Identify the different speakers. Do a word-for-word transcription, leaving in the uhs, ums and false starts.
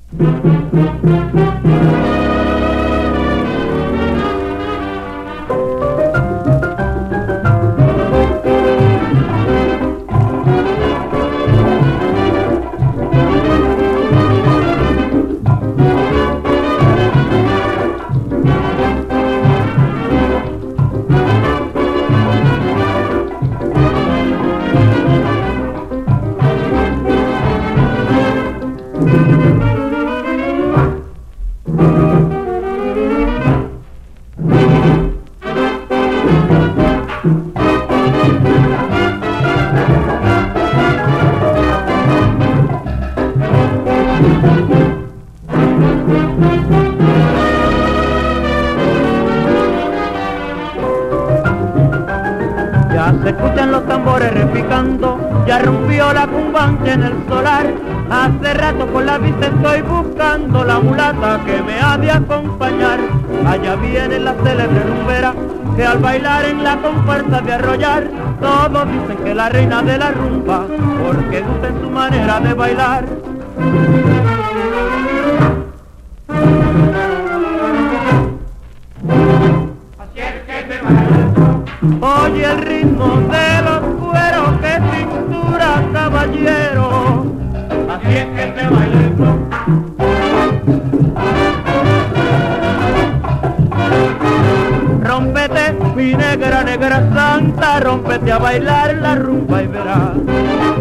Speaker 1: Ya se escuchan los tambores repicando, ya rompió la cumbancha en el solar. Hace rato por la vista estoy buscando la mulata que me ha de acompañar. Allá viene la célebre rumbera que al bailar en la comparsa de arrollar, todos dicen que la reina de la rumba, porque gusta en su manera de bailar. Oye el ritmo de los cueros, que cintura, caballero. Así es que se baila el son. Rómpete, mi negra, negra santa, rómpete a bailar la rumba y verás